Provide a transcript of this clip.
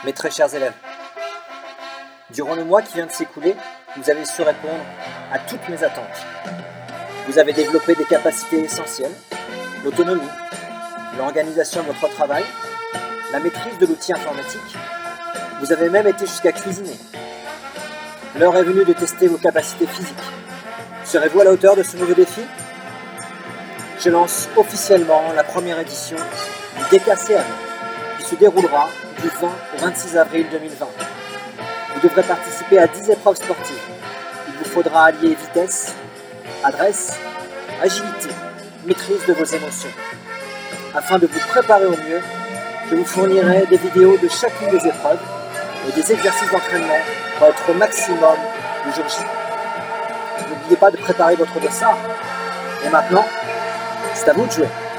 Mes très chers élèves, durant le mois qui vient de s'écouler, vous avez su répondre à toutes mes attentes. Vous avez développé des capacités essentielles, l'autonomie, l'organisation de votre travail, la maîtrise de l'outil informatique. Vous avez même été jusqu'à cuisiner. L'heure est venue de tester vos capacités physiques. Serez-vous à la hauteur de ce nouveau défi? Je lance officiellement la première édition du DKCM qui se déroulera du 20 au 26 avril 2020. Vous devrez participer à 10 épreuves sportives. Il vous faudra allier vitesse, adresse, agilité, maîtrise de vos émotions. Afin de vous préparer au mieux, je vous fournirai des vidéos de chacune des épreuves et des exercices d'entraînement pour être au maximum le jour J. N'oubliez pas de préparer votre dossard. Et maintenant, c'est à vous de jouer.